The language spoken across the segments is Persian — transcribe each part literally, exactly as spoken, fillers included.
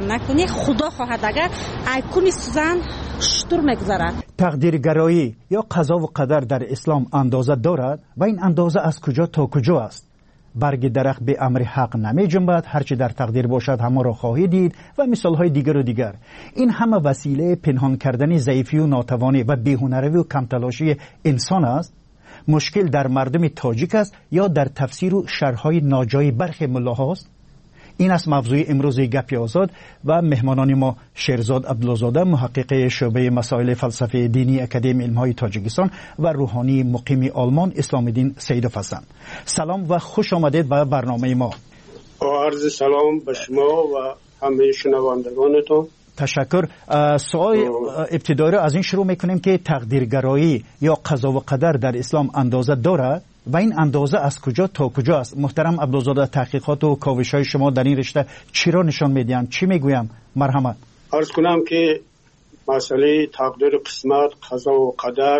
نکنی خدا خواهد اگر ایکونی سوزن شطور میگذره. تقدیرگرایی یا قضا و قدر در اسلام اندازه دارد و این اندازه از کجا تا کجا است؟ برگ درخت به امر حق نمی جنبد، هرچی در تقدیر باشد همه را خواهی دید و مثالهای دیگر و دیگر. این همه وسیله پنهان کردن ضعیفی و ناتوانی و بی‌هنری و کمتلاشی انسان است. مشکل در مردم تاجیک است یا در تفسیر و شرح‌های ناجای برخی ملاهاست؟ این است موضوع امروز گپی آزاد و مهمانان ما شیرزاد عبدالله‌زاده محقق شعبه مسائل فلسفه دینی اکادمی علم‌های تاجیکستان و روحانی مقیم آلمان اسلام الدین سیدوف هستند. سلام و خوش آمدید به برنامه ما. عرض سلام به شما و همه شنوندگانتون. تشکر. سوال ابتدایی را از این شروع میکنیم که تقدیرگرایی یا قضا و قدر در اسلام اندازه دارد و این اندازه از کجا تا کجا است؟ محترم عبدالله‌زاده، تحقیقات و کاوش‌های شما در این رشته چی را نشان میدهند؟ چی میگویم؟ مرحمت. عرض کنم که مسئله تقدیر، قسمت، قضا و قدر،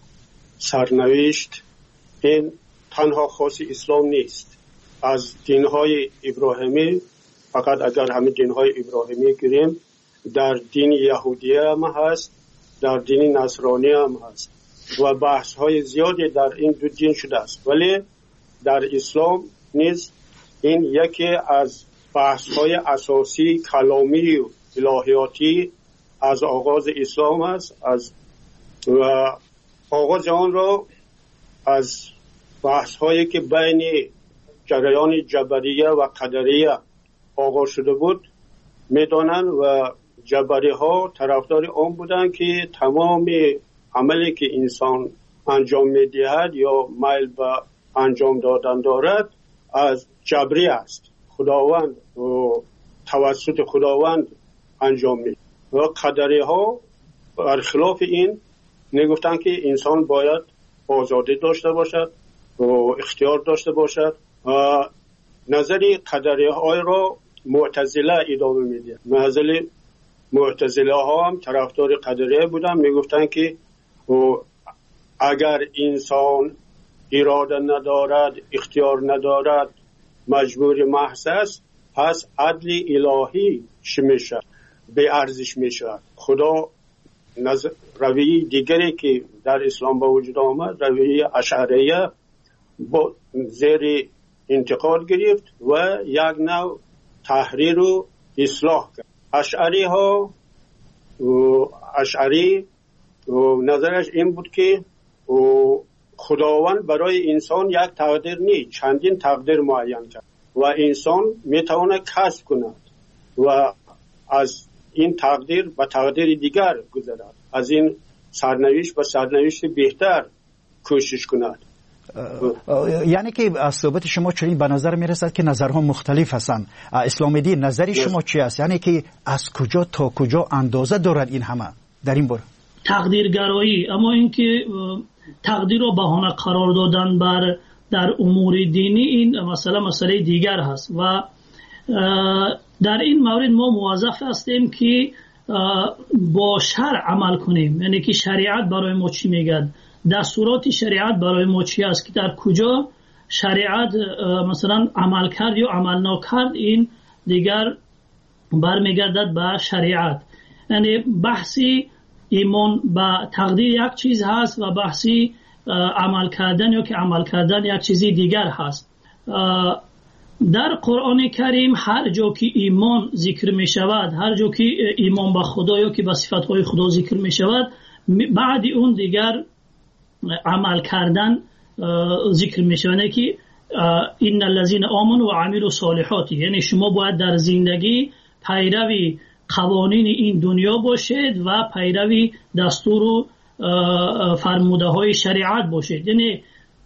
سرنوشت این تنها خاص اسلام نیست. از دین‌های ابراهیمی، فقط اگر همه دین‌های ابراهیمی گیریم، در دین یهودیه هم هست، در دین نصرانی هم هست و بحث های زیادی در این دو دین شده است، ولی در اسلام نیز این یکی از بحث های اساسی کلامی و الهیاتی از آغاز اسلام است. از و آغاز آن را از بحث هایی که بین جریان جبریه و قدریه آغاز شده بود میدانند و جبری ها طرفدار آن بودند که تمام عملی که انسان انجام میدهد یا میل به انجام دادن دارد از جبری است، خداوند و توسط خداوند انجام میدهد. و قدری ها برخلاف این میگفتند که انسان باید آزادی داشته باشد و اختیار داشته باشد و نظری قدری های را معتزله ادامه میده. نظری معتزله ها هم طرفدار قدریه بودن، میگفتن که اگر انسان اراده ندارد، اختیار ندارد، مجبور محض است، پس عدل الهی چی میشه؟ به ارزش میشه. خدا نظر رویه دیگری که در اسلام به وجود آمد، رویه اشعریه، با زیر انتقاد گرفت و یک نوع تحریر و اصلاح کرد. اشعری ها اشعری نظرش این بود که خداوند برای انسان یک تقدیر نیست، چندین تقدیر معین کرد و انسان میتواند کسب کند و از این تقدیر به تقدیر دیگر گذرد، از این سرنوشت به سرنوشت بهتر کوشش کند. یعنی که از صحبت شما چنین به نظر میرسد که نظرها مختلف هستند. اسلام دین نظری شما چی است؟ یعنی که از کجا تا کجا اندازه دارد این همه در این باره؟ تقدیرگرایی، اما اینکه تقدیر را بهانه قرار دادن بر در امور دینی، این مسئله مسئله دیگر هست و در این مورد ما موظف هستیم که با شرع عمل کنیم. یعنی که شریعت برای ما چی میگه، دستورات شریعت برای ما چی است، که در کجا شریعت مثلا عمل کرد یا عمل نکرد، این دیگر برمیگردد به شریعت. یعنی بحثی ایمان به تقدیر یک چیز هست و بحثی عمل کردن یا که عمل کردن یک چیزی دیگر هست. در قرآن کریم هر جا که ایمان ذکر می شود، هر جا که ایمان به خدا یا که به صفتهای خدا ذکر می شود، بعد اون دیگر عمل کردن ذکر می شود که این الذین آمنوا و عملوا الصالحات، یعنی شما باید در زندگی پیروی قوانین این دنیا باشید و پیروی دستور و فرموده های شریعت باشید. یعنی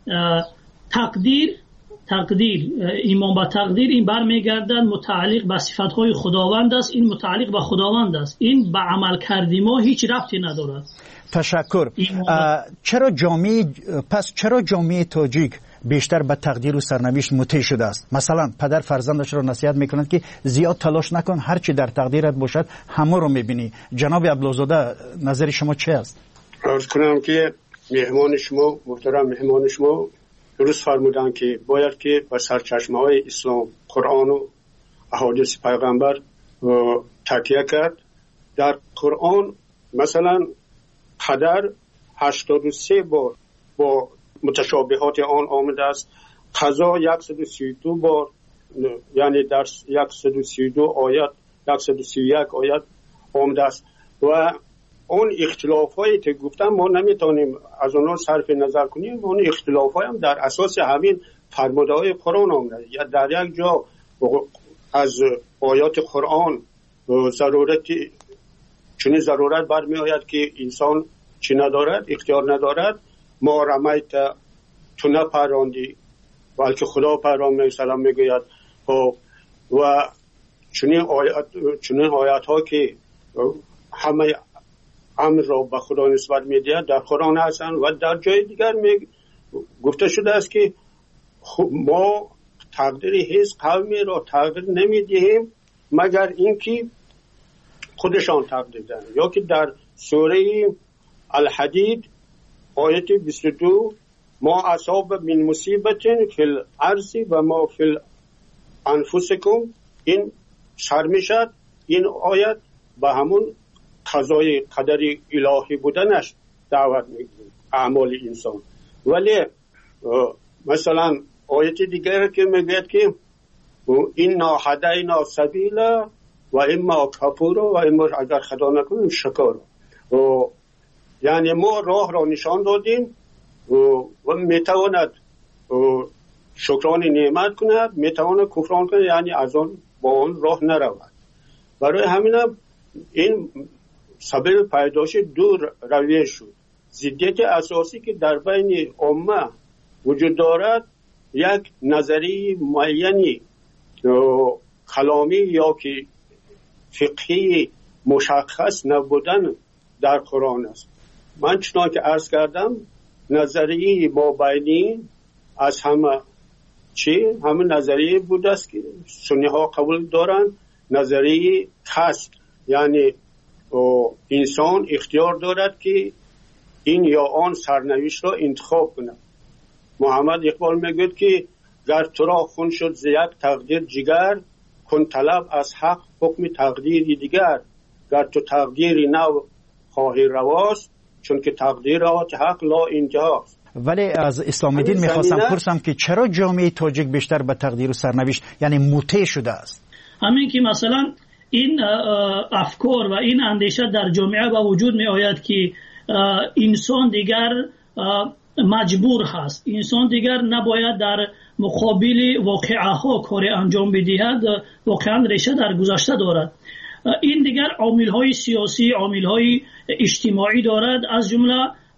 تقدیر تقدیر ایمان به تقدیر این برمیگردد متعلق به صفتهای خداوند است، این متعلق به خداوند است، این به عمل کردی ما هیچ ربطی ندارد. تشکر. چرا جامعه پس چرا جامعه تاجیک بیشتر به تقدیر و سرنوشت مطیع شده است؟ مثلا پدر فرزندش را نصیحت میکند که زیاد تلاش نکن، هر چی در تقدیرت باشد همه رو میبینی. جناب عبدالله‌زاده، نظر شما چه است؟ عرض کنم که مهمان شما، محترم مهمان شما درست فرمودن که باید که با سرچشمه های اسلام، قرآن و احادیث پیغمبر تکیه کرد. در قرآن مثلا قدر هشتاد و سه بار با متشابهات آن آمده است. قضا صد و سی و دو بار، یعنی در صد و سی و دو آیت صد و سی و یک آیت آمده است. و اون اختلاف هایی که گفتم ما نمیتونیم از اونها صرف نظر کنیم. اون اختلاف های هم در اساس همین فرموده های قرآن آمده. یا در یک جا از آیات قرآن ضرورت چنین ضرورت برمی آید که انسان چی ندارد، اختیار ندارد. ما رمیت تو نپراندی بلکه خدا پراند سلام میگوید. و چنین آیات چنین آیات ها که همه امر را به خدا نسبت میدهد در قرآن هستند. و در جای دیگر می گفته شده است که ما تقدیر هیچ قومی را تقدیر نمیدهیم مگر اینکه خودشان تقدیر دهند. یا که در سوره الحدید آیت بیست و دو ما اصاب من مصیبت فی الارض و ما فی انفسکم، این سر میشد. این آیت به همون قضای قدر الهی بودنش دعوت میکنه اعمال انسان. ولی مثلا آیت دیگر که میگه که اینا هدینا سبیلا و اما کفور و اما اگر خدا نکنیم شکر. یعنی ما راه را نشان دادیم و, و میتواند شکران نعمت کند، میتواند کفران کند، یعنی از آن با آن راه نرود. برای همین هم این سبب پیدایش دو رویه شد. ضدیت اساسی که در بین امه وجود دارد یک نظری معینی کلامی یا که فقهی مشخص نبودن در قرآن است. من چنان که عرض کردم نظریه مابینی از همه چی؟ همه نظریه بود است که سنی ها قبول دارن. نظریه کسب، یعنی انسان اختیار دارد که این یا آن سرنوشت را انتخاب کند. محمد اقبال میگوید که گر تو را خون شد ز یک تقدیر جگر، کن طلب از حق حکم تقدیری دیگر. گر تو تقدیری نو خواهی رواست، چون که تقدیرات حق لا اینجاست. ولی از اسلام دین میخواستم پرسم که چرا جامعه تاجیک بیشتر به تقدیر و سرنوشت یعنی مطیع شده است؟ همین که مثلا این افکار و این اندیشه در جامعه با وجود می آید که انسان دیگر مجبور هست، انسان دیگر نباید در مقابل واقعه ها کار انجام بدهد، واقعا ریشه در گذشته دارد. این دیگر عامل های سیاسی، عامل های اجتماعی دارد. از جمله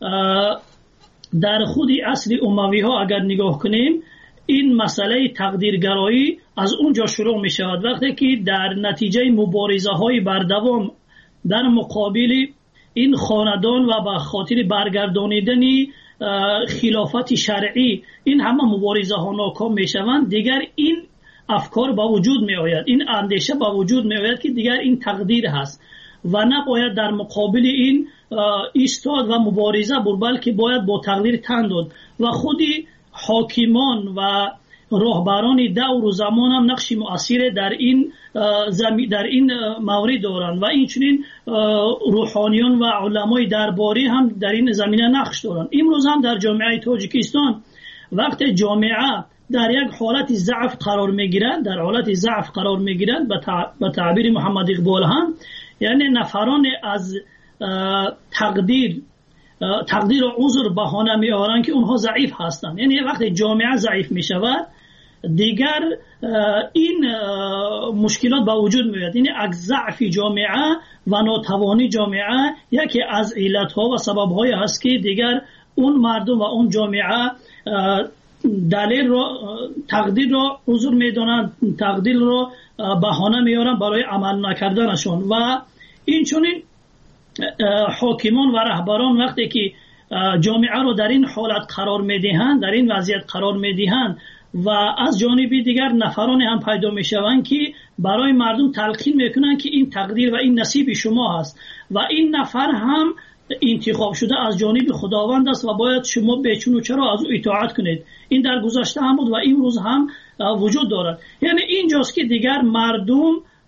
در خود اصل اموی ها اگر نگاه کنیم این مسئله تقدیرگرایی از اونجا شروع می شود. وقتی که در نتیجه مبارزه های بردوام در مقابل این خاندان و به خاطر برگردانیدن خلافت شرعی این همه مبارزه ها ناکام می شوند، دیگر این افکار با وجود می آید، این اندیشه با وجود می آید که دیگر این تقدیر هست و نباید در مقابل این ایستاد و مبارزه بود، بلکه باید با تقدیر تن داد. و خودی حاکمان و راهبران دور و زمان هم نقش مؤثر در این در این مورد دارند و این چنین روحانیان و علمای درباری هم در این زمینه نقش دارند. امروز هم در جامعه تاجیکستان وقتی جامعه در یک حالت ضعف قرار میگیرند، در حالت ضعف قرار میگیرند به تعبیر محمد اقبال هم، یعنی نفران از تقدیر تقدیر و عذر بهانه می آورند که اونها ضعیف هستند. یعنی وقتی جامعه ضعیف می شود دیگر این مشکلات به وجود می آید. یعنی از ضعف جامعه و ناتوانی جامعه یکی از علتها و سببهای هست که دیگر اون مردم و اون جامعه دلیل را تقدیر را عذر می دانند، تقدیر را بهانه می آورند برای عمل نکردنشون. و این چنین حاکمان و رهبران وقتی که جامعه رو در این حالت قرار میدهند، در این وضعیت قرار میدهند و از جانب دیگر نفران هم پیدا میشوند که برای مردم تلقین میکنند که این تقدیر و این نصیب شما هست و این نفر هم انتخاب شده از جانب خداوند است و باید شما بچون و چرا از او اطاعت کنید. این در گذشته هم بود و امروز هم وجود دارد. یعنی اینجاست که دیگر مردم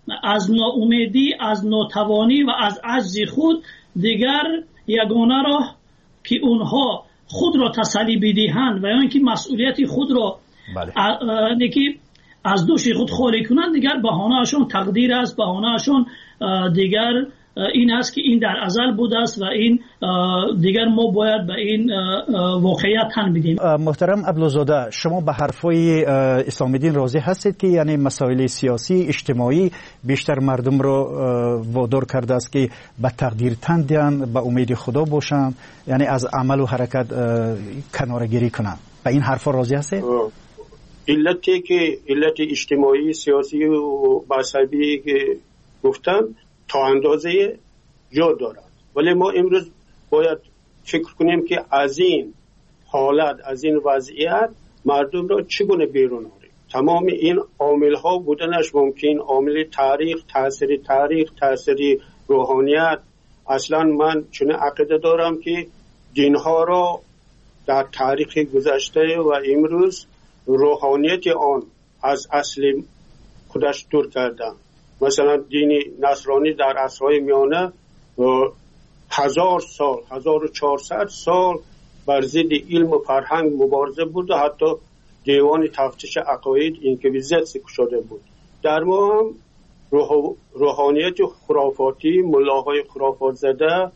از ناامیدی، از ناتوانی و از عجز خود دیگر یگانه راه که اونها خود را تسلی بدهند و یا اینکه مسئولیت خود را بله. که از دوش خود خالی کنند، دیگر بهانه اشون تقدیر است، بهانه اشون دیگر این است که این در ازل بوده است و این دیگر ما باید به این واقعیت تن بدیم. محترم عبدالزاده، شما به حرفای اسلام دین راضی هستید که یعنی مسائل سیاسی اجتماعی بیشتر مردم رو وادار کرده است که به تقدیر تن دهند، به امید خدا باشند، یعنی از عمل و حرکت کناره‌گیری کنند؟ به این حرفا راضی هستید؟ علتی که علت اجتماعی سیاسی و مذهبی که گفتم تا اندازه جا دارد، ولی ما امروز باید فکر کنیم که از این حالت، از این وضعیت مردم را چگونه بیرون آوریم. تمام این عامل ها بودنش ممکن، عامل تاریخ، تاثیر تاریخ، تاثیر روحانیت. اصلا من چون عقیده دارم که دین ها را در تاریخ گذشته و امروز روحانیت آن از اصل خودش دور کردن. مثلا دین نصرانی در عصرهای میانه هزار سال، هزار و چهارصد سال بر ضد علم و فرهنگ مبارزه بود و حتی دیوان تفتیش عقاید اینکویزیت کشاده بود. در ما هم روحانیت خرافاتی، ملاهای خرافات زده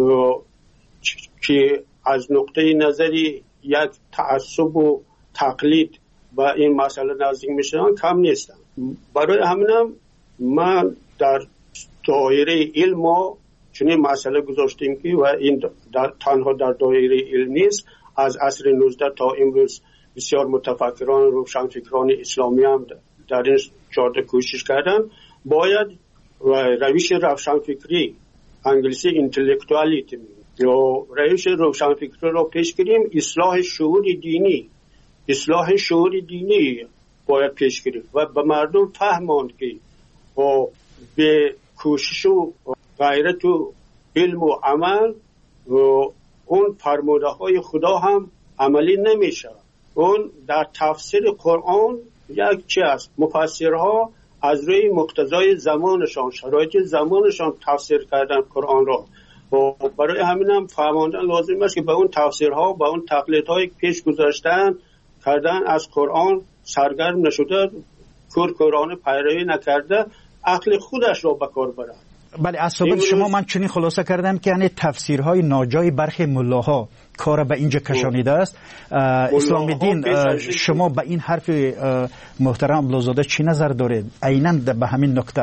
که از نقطه نظری یک تعصب و تقلید و این مسئله نزدیک میشن کم نیستن. برای همینم من در دایره علم چنین مسئله گذاشتیم که و این در تنها در دایره علم نیست، از عصر نوزده تا امروز بسیار متفکران روشنفکران اسلامی هم در این جاده کوشش کردن. باید روش روشنفکری، انگلیسی اینتלקچوالیتی یا روش روشنفکری را پیش گیریم. اصلاح شعور دینی، اصلاح شعور دینی باید پیش گیریم و به مردم فهماند که با به کوشش و غیرت و علم و عمل و اون فرموده های خدا هم عملی نمیشه. اون در تفسیر قرآن یک چی است، مفسرها از روی مقتضای زمانشان، شرایط زمانشان تفسیر کردن قرآن را و برای همین هم فهماندن لازم است که به اون تفسیرها، به اون تقلیدهای پیش گذاشتن کردن از قرآن سرگرم نشده، کور کورانه پیروی نکرده، عقل خودش را به کار برد. بله، از صحبت شما من چنین خلاصه کردم که یعنی تفسیرهای ناجای برخی ملاها کار به اینجا کشانیده است. اسلام دین، شما به این حرف محترم عبدالزاده چی نظر دارید عیناً به همین نکته؟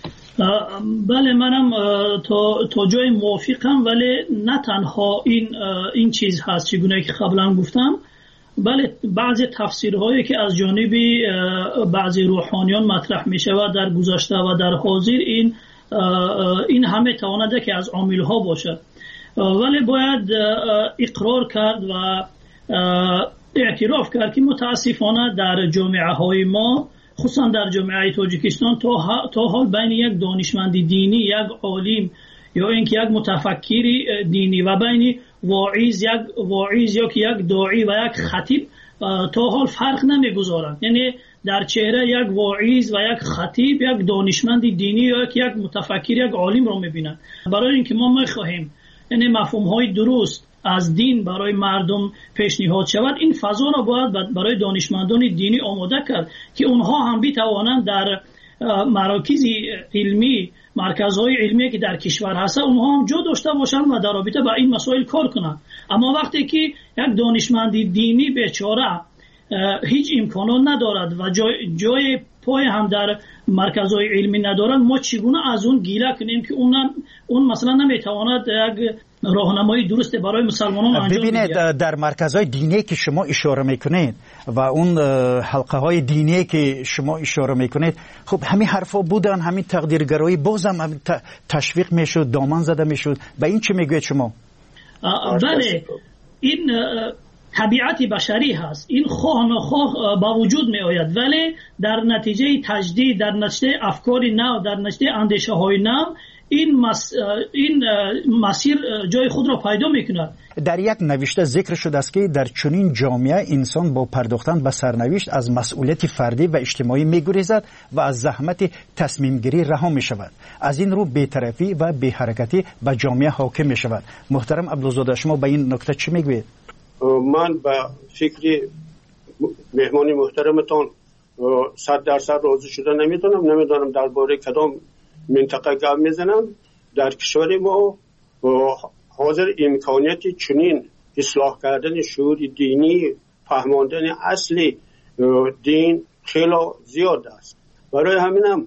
بله، منم تا تا جای موافقم، ولی نه تنها این این چیز هست چگونه که قبلا گفتم، بله بعضی تفسیرهایی که از جانب بعضی روحانیان مطرح می شود در گذشته و در حاضر، این این همه توانده که از عاملها باشد، ولی باید اقرار کرد و اعتراف کرد که متاسفانه در جامعه های ما، خصوصا در جامعه تاجیکستان، تا حال بین یک دانشمند دینی، یک عالم یا اینکه یک متفکر دینی و بین واعظ، یک واعظ یا که یک داعی و یک خطیب تا حال فرق نمیگذارند. یعنی در چهره یک واعظ و یک خطیب یک دانشمند دینی یا یک متفکر، یک عالم را میبینند. برای اینکه ما میخواهیم یعنی مفهوم های درست از دین برای مردم پیشنهاد شود، این فضا را باید برای دانشمندان دینی آماده کرد که اونها هم بتوانند در مراکز علمی، مرکزهای علمی که در کشور هست، اونها هم جا داشته باشند و در رابطه با این مسائل کار کنند. اما وقتی که یک دانشمند دینی بیچاره هیچ امکانات ندارد و جای, جای پای هم در مرکزهای علمی ندارد، ما چگونه از اون گیله کنیم که اون اون مثلا نمیتواند یک راهنمایی درست برای مسلمانان انجام ببینید ببینید در مرکزهای دینی که شما اشاره میکنید و اون حلقه های دینی که شما اشاره میکنید، خب همین حرفا بودن، همین تقدیرگرایی بازم همین تشویق میشد، دامن زده میشد. به این چی میگوید شما؟ بله، این طبیعت بشری هست، این خواه نخواه با وجود می آید، ولی در نتیجه تجدید، در نتیجه افکار نو، در نتیجه اندیشه های نو، این مس... این مسیر جای خود را پیدا میکند. در یک نوشته ذکر شده است که در چنین جامعه انسان با پرداختن به سرنوشت از مسئولیت فردی و اجتماعی میگریزد و از زحمت تصمیم گیری رها می شود. از این رو بی‌طرفی و بی‌حرکتی به جامعه حاکم می شود. محترم عبدالزاده، شما به این نکته چی میگوید؟ من به فکر مهمان محترمتان صد درصد راضی شده نمیدونم. نمیدونم درباره کدام منطقه گپ میزنم. در کشور ما حاضر امکانیت چنین اصلاح کردن شعور دینی، فهماندن اصلی دین خیلی زیاد است. برای همینم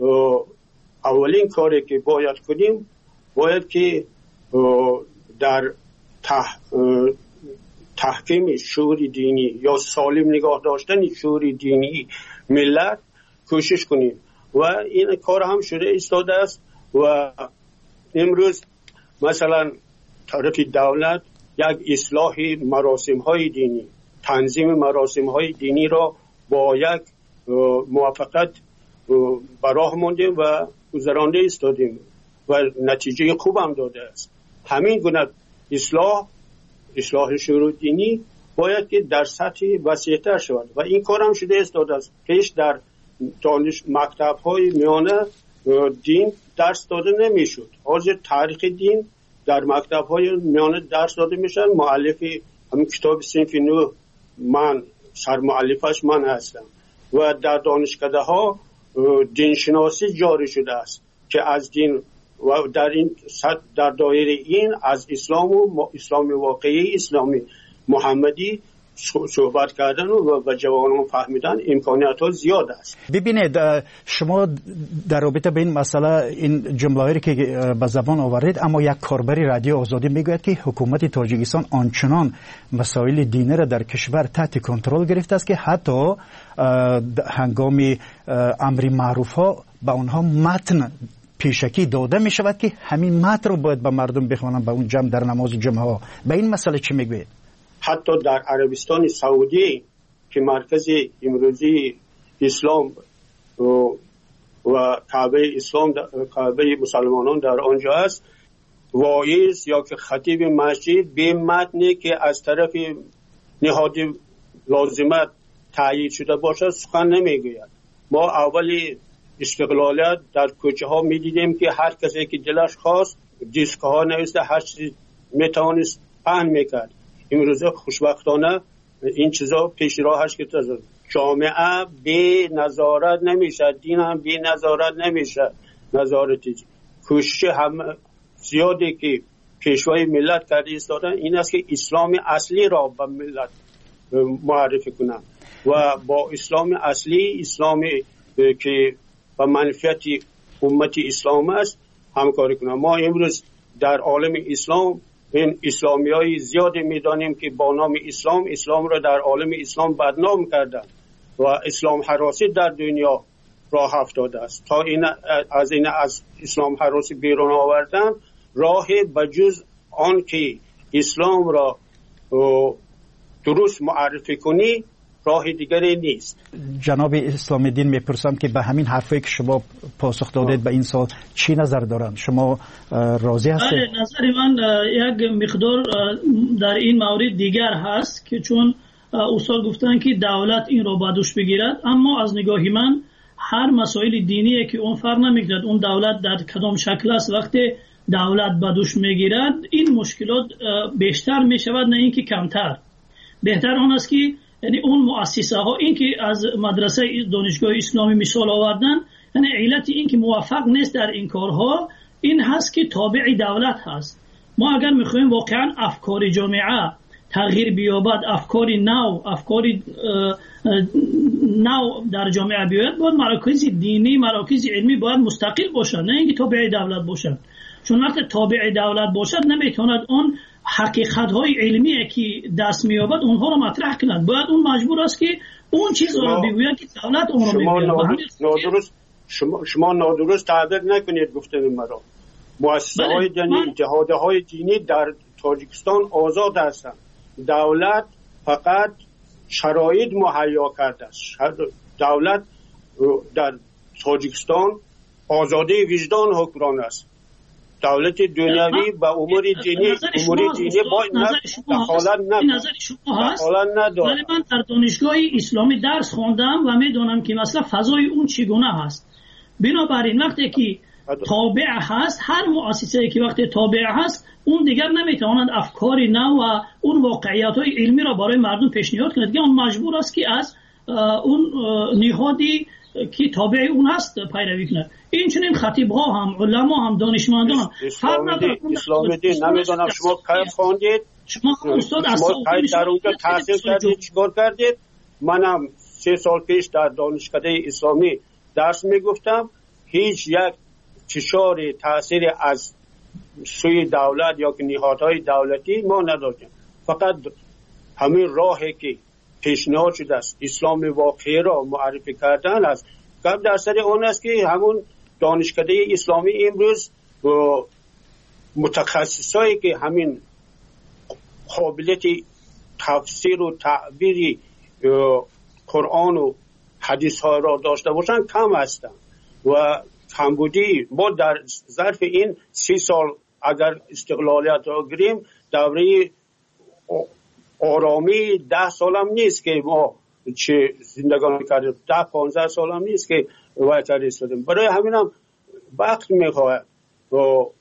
اولین کاری که باید کنیم باید که در تح... تحکیم شعور دینی یا سالم نگاه داشتن شعور دینی ملت کوشش کنیم و این کار هم شده ایستاده است. و امروز مثلا طرف دولت یک اصلاح مراسم های دینی، تنظیم مراسم های دینی را با یک موافقت براه موندیم و گذرانده ایستادیم و نتیجه خوب هم داده است. همین گونه اصلاح اصلاح شعور دینی باید که در سطح وسیع‌تر شود و این کار هم شده ایستاده است. پیش در دانش مکتب های میانه دین درس داده نمیشد. حاضر تاریخ دین در مکتب های میانه درس داده میشن. مؤلف همین کتاب صنف نو من سرمؤلفش من هستم و در دانشکده ها دینشناسی جاری شده است که از دین و در این در دایره این از اسلام و اسلام واقعی، اسلامی محمدی صحبت کردن و به جوانان فهمیدن امکانیت ها زیاد است. ببینید شما در رابطه به این مسئله این جمله‌ای که به زبان آورید، اما یک کاربری رادیو آزادی میگوید که حکومت تاجیکستان آنچنان مسائل دینی را در کشور تحت کنترل گرفته است که حتی هنگام امر معروف ها به اونها متن پیشکی داده می شود که همین متن رو باید به مردم بخوانند به اون جمع در نماز جمعه ها. به این مسئله چی میگوید؟ حتی در عربستان سعودی که مرکز امروزی اسلام و کعبه اسلام کعبه مسلمانان در آنجا است، واعظ یا که خطیب مسجد به متنی که از طرف نهاد لازمت تایید شده باشد سخن نمیگوید. ما اولی استقلالیت در کوچه ها می دیدیم که هر کسی که دلش خواست دیسک ها نوشته هر چیز می توانست پهن میکرد. امروزه خوشبختانه این چیزا پیش راهش که جامعه بی نظارت نمیشه، دین هم بی نظارت نمیشه. نظارتی کوشش هم زیادی که پیشوای ملت کرده ایستادن این است که اسلام اصلی را به ملت معرفی کنن و با اسلام اصلی، اسلامی که به منفعت امت اسلام است همکاری کنن. ما امروز در عالم اسلام این اسلامی های زیادی میدانیم که با نام اسلام اسلام را در عالم اسلام بدنام کردن و اسلام هراسی در دنیا راه افتاده است. تا این از این از اسلام هراسی بیرون آوردن راه بجز آن که اسلام را درست معرفی کنی راه دیگری نیست. جناب اسلام الدین میپرسم که به همین حرفی که شما پاسخ دادید به این سال چی نظر دارند؟ شما راضی هستید؟ نظر من یک مقدار در این مورد دیگر هست که چون استاد گفتن که دولت این را به دوش بگیرد، اما از نگاه من هر مسائل دینی که اون فرق نمیکند اون دولت در کدام شکل است، وقتی دولت به دوش میگیرد این مشکلات بیشتر میشود نه اینکه کمتر. بهتر اون است که یعنی اون مؤسسه ها این که از مدرسه دانشگاه اسلامی مثال آوردن، یعنی علت این که موفق نیست در این کارها این هست که تابع دولت هست. ما اگر میخوایم واقعا افکار جامعه تغییر بیابد، افکار نو افکار نو در جامعه بیاید، باید مراکز دینی مراکز علمی باید مستقل باشند نه اینکه تابع دولت باشند. چون وقتی تابع دولت باشد نمیتواند اون حقیقت های علمی که دست میابد اونها رو مطرح کند. باید اون مجبور است که اون چیز رو بگوید که دولت اون رو بگوید. نادرست شما شما نادرست تعبیر نکنید گفتن مرا. مؤسسه های دینی، اتحادیه های دینی در تاجیکستان آزاد هستند. دولت فقط شرایط مهیا کرده است. دولت در تاجیکستان آزادی وجدان حکمران است. دولت دنیوی با امور دینی امور دینی با دخالت نداره. ولی من در دانشگاه اسلامی درس خواندم و میدونم که مثلا فضای اون چگونه هست. بنابراین وقتی که تابع هست، هر مؤسسه‌ای که وقتی تابع هست اون دیگر نمیتواند افکار نو و اون واقعیت‌های علمی را برای مردم پیشنهاد کند که اون مجبور است که از اون نهادی که تابع اون هست پیروی کند. این چنین خطیب‌ها هم علما هم دانشمندان هم فرق نداره. اسلام دین نمیدونم شما کی خواندید، شما استاد کی در اونجا تحصیل کردید، چیکار کردید؟ منم سه سال پیش در دانشگاه اسلامی درس میگفتم، هیچ یک فشار تاثیر از سوی دولت یا که نهادهای دولتی ما نداشتیم. فقط همین راهی که پیشنهاد شده است اسلام واقعی را معرفی کردن است. قبل در سر اون است که همون دانشگاه اسلامی امروز متخصصایی که همین قابلیت تفسیر و تعبیر قرآن و حدیث ها را داشته باشند کم هستند و کمبودی. ما در ظرف این سی سال اگر استقلالیت را گیریم، دوره آرامی ده سال هم نیست که ما چه زندگانی کردیم، ده پانزده سال هم نیست که وایتر ایستادیم. برای همین هم وقت میخواهد و,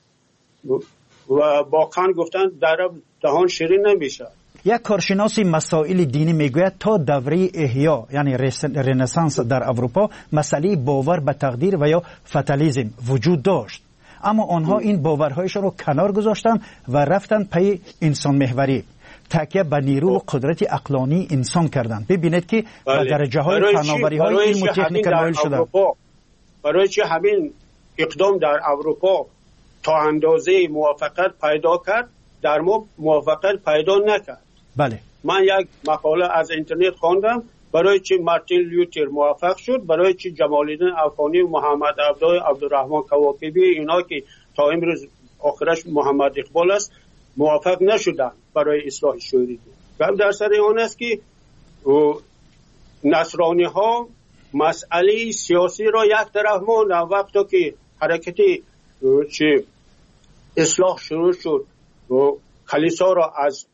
و با کن گفتن در دهان شیرین نمیشه. یک کارشناسی مسائل دینی میگوید تا دوره احیا یعنی رنسانس در اروپا مسئله باور به تقدیر و یا فتالیسم وجود داشت، اما آنها این باورهایشان رو کنار گذاشتن و رفتن پی انسان محوری، تکیه به نیرو و قدرت عقلانی انسان کردن. ببینید که به درجه های فناوری های علم و تکنیک نایل شدن. برای چه همین اقدام در اروپا تا اندازه موافقت پیدا کرد، در ما موافقت پیدا نکرد. بله. من یک مقاله از اینترنت خواندم برای چی مارتین لوتر موفق شد، برای چی جمال الدین افغانی، محمد عبدالله، عبدالرحمن کواکبی، اینا که تا امروز آخرش محمد اقبال است موفق نشدن برای اصلاح شوری. قبل در سر اون است که نصرانی ها مسئله سیاسی را یک طرف موندن. وقتی که حرکت چه اصلاح شروع شد و کلیسا را از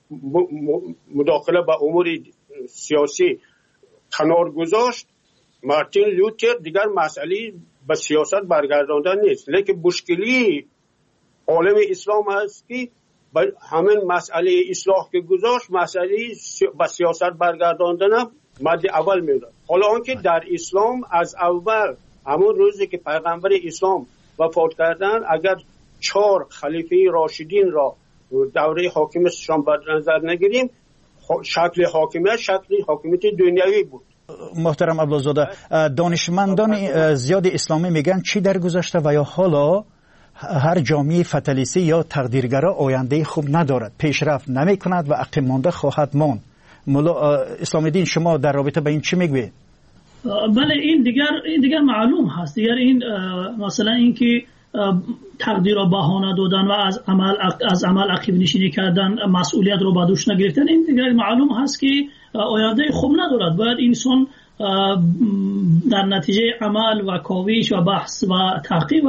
مداخله به امور سیاسی کنار گذاشت، مارتین لوتر دیگر مسئله به سیاست برگرداندن نیست، لیکن مشکلی عالم اسلام است که همین مسئله اصلاح که گذاشت مسئله به سیاست برگرداندن مد اول میداد. حالا آنکه در اسلام از اول همون روزی که پیغمبر اسلام وفات کردن، اگر چهار خلیفه راشدین را دوره حاکمیتشان به نظر نگیریم، شکل حاکمیت شکل حاکمیت دنیوی بود. محترم عبدالزاده، دانشمندان زیاد اسلامی میگن چی در گذشته و یا حالا هر جامعه فتالیستی یا تقدیرگرا آینده خوب ندارد، پیشرفت نمی کند و عقب مانده خواهد ماند. مولا اسلام دین شما در رابطه با این چی میگوید؟ بله، این دیگر این دیگر معلوم هست. دیگر این مثلا این که تقدیر را بهانه دادن و از عمل از عمل عقب نشینی کردن، مسئولیت رو به دوش نگرفتن، این دیگر معلوم هست که آینده خوب ندارد. باید انسان در نتیجه عمل و کاوش و بحث و تحقیق و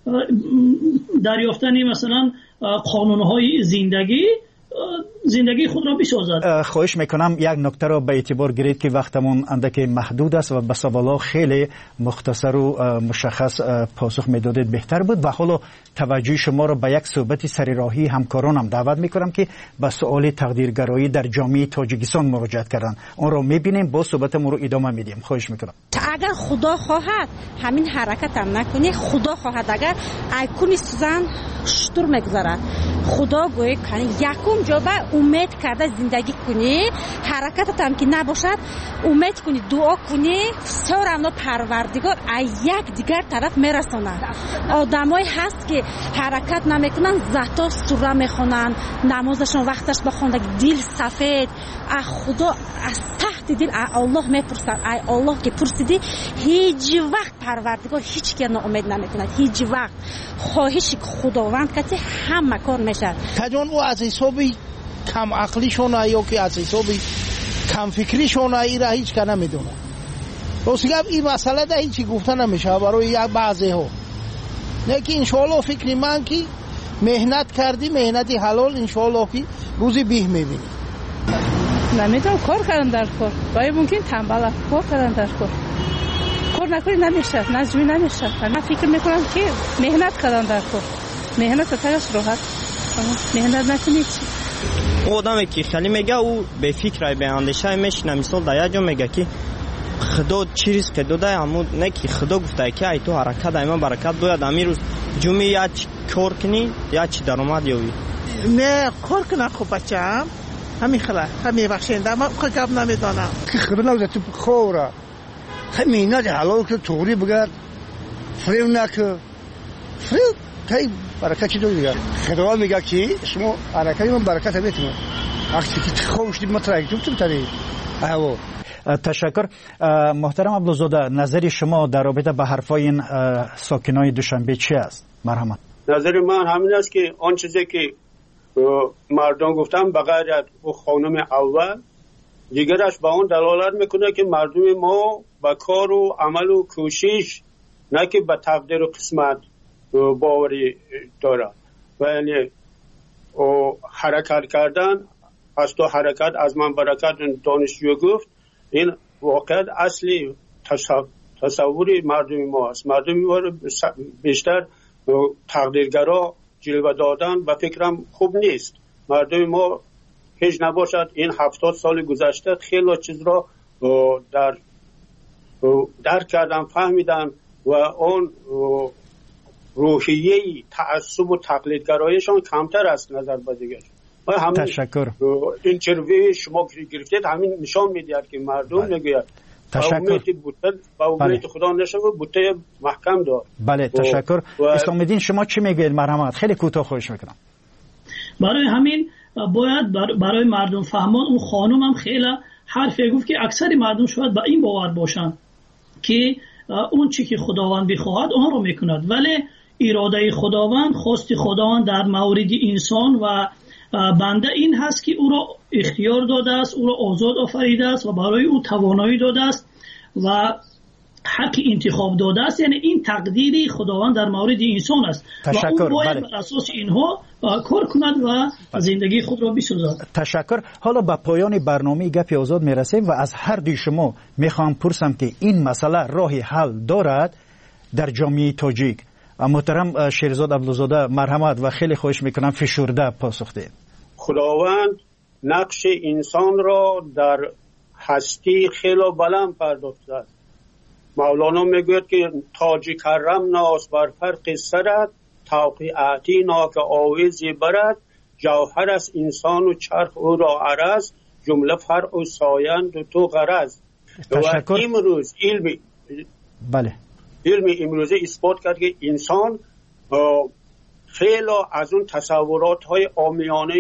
دریافتن مثلا قانونهای زندگی زندگی خود را بسازد. خواهش میکنم یک نکته را به اعتبار گیرید که وقتمون اندک محدود است و به سوالا خیلی مختصر و مشخص پاسخ میدادید بهتر بود. و حالا توجه شما را به یک صحبت سریراهی همکارانم دعوت میکنم که به سوال تقدیرگرایی در جامعه تاجیکستان مراجعت کردن. اون را میبینیم، با صحبتمون رو ادامه میدیم. خواهش میکنم. اگر خدا خواهد همین حرکت هم نکنی، خدا خواهد اگر ایکونی سوزن شطور میگذارد. خدا گوی کنی یکم جا به امید کرده زندگی کنی، حرکتت هم که نباشد امید کنی، دعا کنی، سورانو پروردگار یک دیگر طرف میرساند. آدمایی هست که حرکت نمیکنن، زهتا سوره میخونن، نمازشون وقتش بخوندن، دل سفید. خدا از تحت دل الله میپرسد، ای الله که پرسیدی هیچ وقت پروردگار هیچ کی ناامید نمیکند، هیچ وقت. خواهش خداوند که همه کار میشه. کجان او از حسابی کم عقلیشون یا که از حسابی کم فکریشون ای را هیچ که نمیدونه. روسیگه این مسئله ده هیچی گفته نمیشه برای یک بعضی ها. نه که انشالله فکر من که مهنت کردی مهنتی حلال انشالله که روزی بیه میبینی. نمیدونم کار کردن در کار باید ممکن تنباله کار کردن در کار کار نکنی نمیشه نزوی نمیشه. من فکر میکنم که مهنت کردن در کار مهنت تاش راحت مهنت نکنی. آدمی که خیلی میگه او به فکر به اندیشه میشینه. مثال در یک جا میگه که خدا چیز که داده اما نه که خدا گفته که ای تو حرکت ایما برکت باید امیر روز جمعه یا چی کار کنی یا چی درآمد یابی. نه کار کنم خوب بچه‌ام همین خلا همین بخشنده ما خود کار نمیدونم که خبر نبوده تو خوره همین نه حلال که توری بگرد فریو نکه فریو تای برکت چی دو دیگر خدا میگه که شما حرکتی من برکت میتونه وقتی که خوش دید مطرح تو تو تری اوه. تشکر. محترم عبدالزاده نظر شما در رابطه با حرفای این ساکنای دوشنبه چی است؟ مرحمت. نظر من همین است که آن چیزی که مردم گفتم بغیر از او خانم اول دیگرش با اون دلالت میکنه که مردم ما با کار و عمل و کوشش نه که به تقدیر و قسمت باوری دارد و یعنی حرکت کردن از تو حرکت از من برکت دانشجو گفت این واقعا اصلی تصوری مردم ما است. مردم ما بیشتر تقدیرگرا جلوه دادن و فکرم خوب نیست. مردم ما هیچ نباشد این هفتاد سال گذشته خیلی چیز را در درک کردن فهمیدن و اون روحیه تعصب و تقلیدگرایشان کمتر است نظر به دیگر. تشکر. اینترویو شما گرفتید همین نشان میدهد که مردم میگوید تشکر. با امید خدا نشوه بوته محکم دار. بله تشکر. اسلام الدین شما چی میگید؟ مرحمت خیلی کوتاه خواهش میکنم. برای همین باید برای مردم فهمان اون خانم هم خیلی حرفی گفت که اکثر مردم شاید با این باور باشن که اون چی که خداوند بخواهد اون رو میکند، ولی اراده خداوند خواست خداوند در مورد انسان و بنده این هست که او را اختیار داده است، او را آزاد آفریده است و برای او توانایی داده است و حق انتخاب داده است. یعنی این تقدیری خداوند در مورد انسان است تشکر. و اون باید بله. بر اساس اینها کار کند و زندگی خود را بسازد. تشکر. حالا به پایان برنامه گپی آزاد میرسیم و از هر دوی شما میخوام پرسم که این مسئله راه حل دارد در جامعه تاجیک؟ محترم شیرزاد عبدالزاده مرحمت و خیلی خواهش میکنم فشرده پاسخ دهید. خداوند نقش انسان را در هستی خیلی بلند پرداخته است. مولانا میگوید که تاج کرم ناس بر فرق سرت توقیعتی ناک آویزی برد جوهر است انسان و چرخ او را عرض جمله فرع و سایند و تو غرض. تشکر. و امروز علمی بله علم امروزه اثبات کرد که انسان خیلی از اون تصورات های عامیانه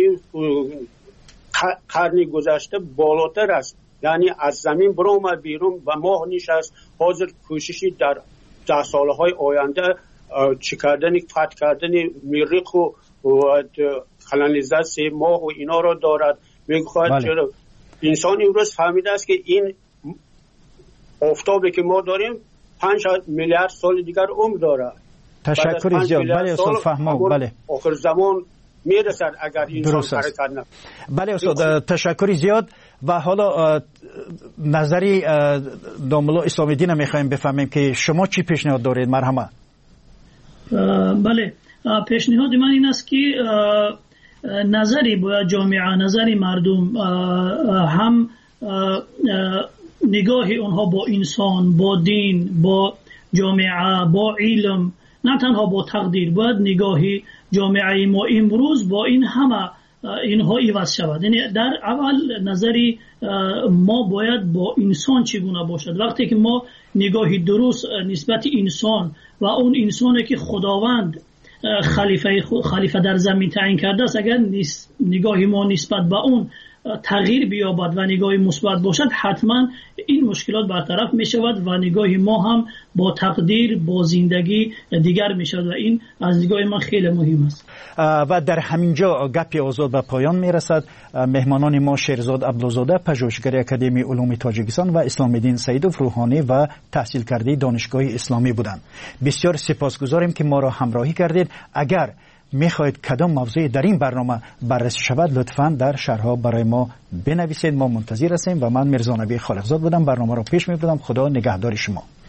قرن گذشته بالاتر است. یعنی از زمین برآمد بیرون و ماه نشست. حاضر کوششی در ده سالهای آینده چی کردن فتح کردن مریخ و کلانیزاسیون ماه و اینا را دارد. میگوید بله. چرا انسان امروز فهمیده است که این آفتابی که ما داریم پنج میلیارد سال دیگر عمر دارد. تشکر زیاد. بله استاد فهمو. بله آخر زمان میرسد اگر انسان حرکت نکنه. بله استاد تشکر زیاد. و حالا نظری داملا اسلام الدین میخوایم بفهمیم که شما چی پیشنهاد دارید؟ مرحمت. بله پیشنهاد من این است که نظری باید جامعه نظری مردم هم نگاه اونها با انسان با دین با جامعه با علم نه تنها با تقدیر باید نگاهی جامعه ما امروز با این همه اینها عوض شود. یعنی در اول نظری ما باید با انسان چگونه باشد. وقتی که ما نگاهی درست نسبت انسان و اون انسانی که خداوند خلیفه خلیفه در زمین تعیین کرده است اگر نگاهی ما نسبت به اون تغییر بیابد و نگاه مثبت باشد، حتما این مشکلات برطرف می شود و نگاه ما هم با تقدیر، با زندگی دیگر می شود و این از نگاه من خیلی مهم است. و در همینجا گپی آزاد به پایان می رسد. مهمانان ما شیرزاد عبدالزاده، پژوهشگر اکادمی علوم تاجیکستان و اسلام دین سیدوف روحانی و تحصیل کرده دانشگاه اسلامی بودند. بسیار سپاسگزاریم که ما را همراهی کردید. اگر میخواهید کدام موضوعی در این برنامه بررسی شود، لطفاً در شرح‌ها برای ما بنویسید. ما منتظر هستیم و من میرزا نبی خالقزاد بودم، برنامه را پیش میبردم. خدا نگهدار شما.